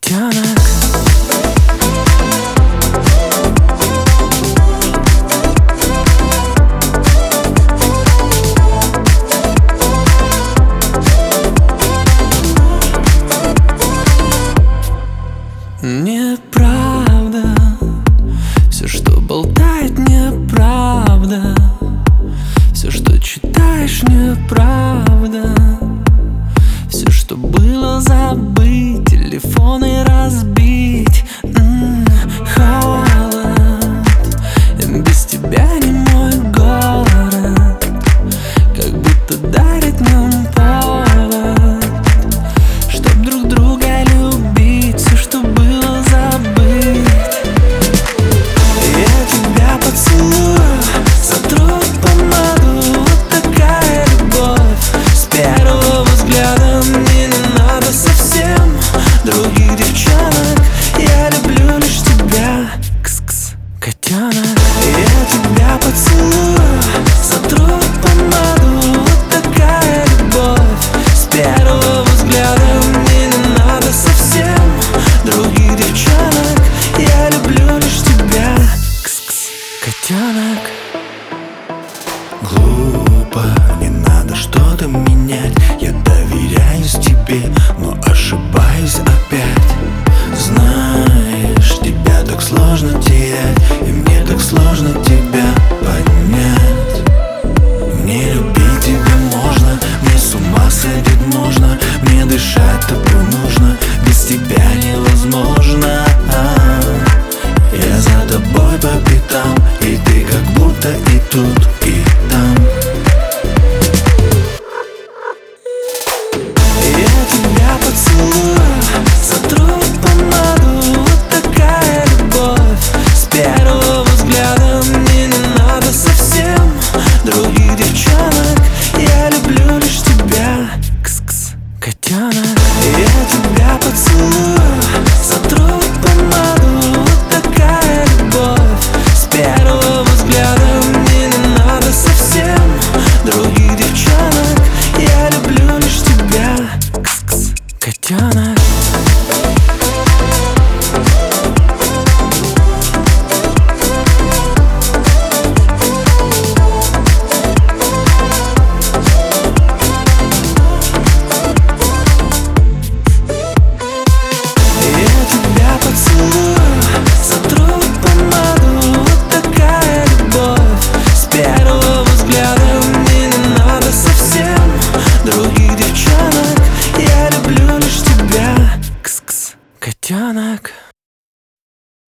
котенок. Неправда, все, что болтает, неправда. Все, что читаешь, неправда. Все, что было, забыть, телефоны разбить. Холод, без тебя не мой город, как будто дарит нам повод, чтоб друг друга любить. Все, что было, забыть. Я тебя поцелую, сотру помаду. Вот такая любовь с первого взгляда. Мне не надо совсем других девчонок. Я люблю лишь тебя, кс-кс, котенок. Я тебя поцелую, сотру помаду. Вот такая любовь с первого взгляда. Мне не надо совсем других девчонок. Я люблю лишь тебя, кс-кс, котенок. Глупо, не надо что-то менять. Я доверяюсь тебе, но ошибаюсь опять. Знаешь, тебя так сложно терять, и мне так сложно тебя поднять. Мне любить тебя можно, мне с ума сойти можно. Мне дышать тобой нужно, без тебя невозможно. Я за тобой по пятам, и ты как будто и тут, и там. Я тебя поцелую, сотру помаду. Вот такая любовь с первого взгляда. Мне не надо совсем других девчонок. Я люблю лишь тебя, кс-кс, котенок. Я тебя поцелую, сотру помаду. Вот такая любовь с первого взгляда. Мне не надо совсем других девчонок. Я люблю лишь тебя, кс-кс, котенок. Я тебя поцелую, сотру помаду. Вот такая любовь с первого взгляда. Мне не надо совсем других девчонок. Я люблю лишь тебя, кс-кс, котенок.